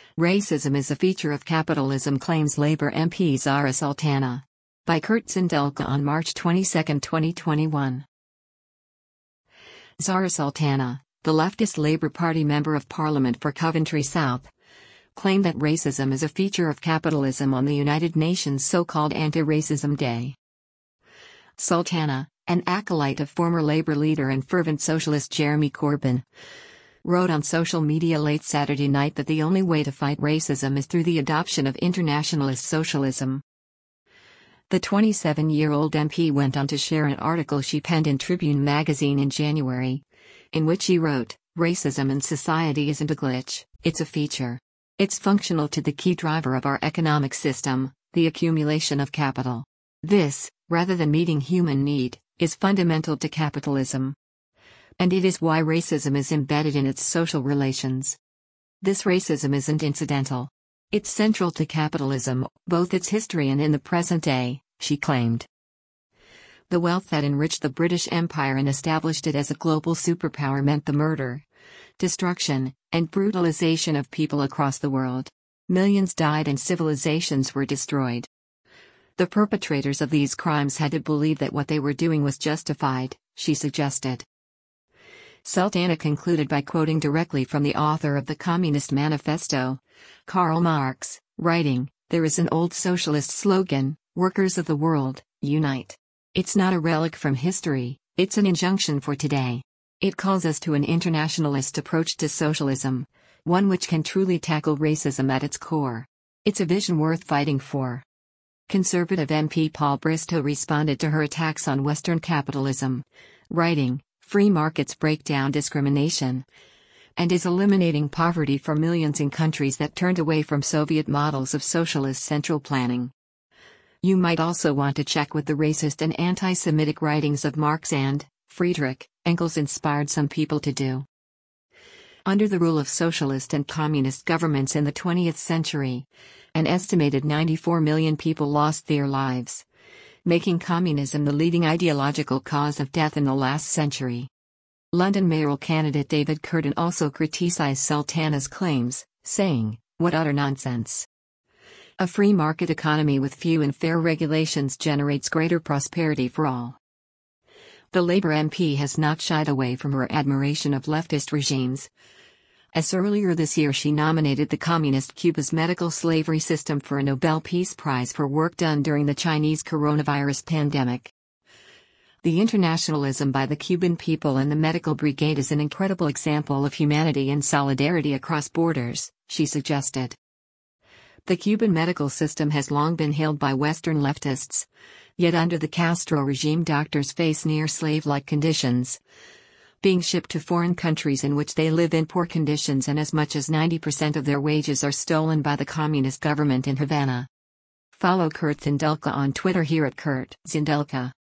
Racism is a feature of capitalism, claims Labour MP Zahra Sultana. By Kurt Zindelka on March 22, 2021. Zahra Sultana, the leftist Labour Party Member of Parliament for Coventry South, claimed that racism is a feature of capitalism on the United Nations' so-called Anti-Racism Day. Sultana, an acolyte of former Labour leader and fervent socialist Jeremy Corbyn, wrote on social media late Saturday night that the only way to fight racism is through the adoption of internationalist socialism. The 27-year-old MP went on to share an article she penned in Tribune magazine in January, in which she wrote, "Racism in society isn't a glitch, it's a feature. It's functional to the key driver of our economic system, the accumulation of capital. This, rather than meeting human need, is fundamental to capitalism. And it is why racism is embedded in its social relations. This racism isn't incidental. It's central to capitalism, both its history and in the present day," she claimed. The wealth that enriched the British Empire and established it as a global superpower meant the murder, destruction, and brutalization of people across the world. Millions died and civilizations were destroyed. The perpetrators of these crimes had to believe that what they were doing was justified, she suggested. Sultana concluded by quoting directly from the author of the Communist Manifesto, Karl Marx, writing, "There is an old socialist slogan, 'Workers of the world, unite.' It's not a relic from history, it's an injunction for today. It calls us to an internationalist approach to socialism, one which can truly tackle racism at its core. It's a vision worth fighting for." Conservative MP Paul Bristow responded to her attacks on Western capitalism, writing, "Free markets break down discrimination and is eliminating poverty for millions in countries that turned away from Soviet models of socialist central planning. You might also want to check what the racist and anti-Semitic writings of Marx and Friedrich Engels inspired some people to do." Under the rule of socialist and communist governments in the 20th century, an estimated 94 million people lost their lives, making communism the leading ideological cause of death in the last century. London mayoral candidate David Curtin also criticized Sultana's claims, saying, "What utter nonsense. A free market economy with few and fair regulations generates greater prosperity for all." The Labour MP has not shied away from her admiration of leftist regimes, as earlier this year she nominated the communist Cuba's medical slavery system for a Nobel Peace Prize for work done during the Chinese coronavirus pandemic. "The internationalism by the Cuban people and the medical brigade is an incredible example of humanity and solidarity across borders," she suggested. The Cuban medical system has long been hailed by Western leftists, yet under the Castro regime doctors face near slave-like conditions, being shipped to foreign countries in which they live in poor conditions, and as much as 90% of their wages are stolen by the communist government in Havana. Follow Kurt Zindelka on Twitter here at Kurt Zindelka.